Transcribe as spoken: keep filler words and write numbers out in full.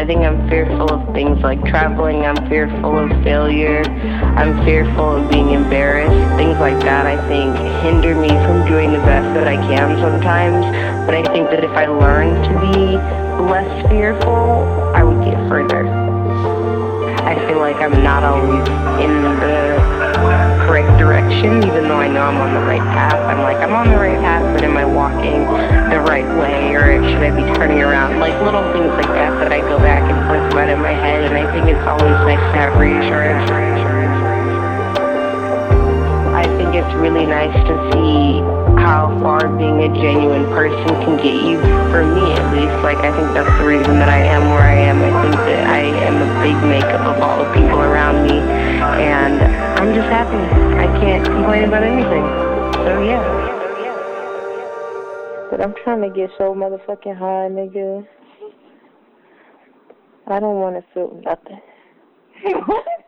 I think I'm fearful of things like traveling. I'm fearful of failure. I'm fearful of being embarrassed. Things like that, I think, hinder me from doing the best that I can sometimes. But I think that if I learned to be less fearful, I would get further. I feel like I'm not always in the correct direction, even though I know I'm on the right path. I'm like, I'm on the right path, but am I walking the right way, or should I be turning around? Like little things like that that I go back and forth about in my head, and I think it's always nice to have reassurance. I think it's really nice to see how far being a genuine person can get you, for me at least. Like, I think that's the reason that I am where I am. I think that I am a big makeup of all the people around me, and I'm just happy. I can't complain about anything. So, yeah. But I'm trying to get so motherfucking high, nigga. I don't want to feel nothing. What?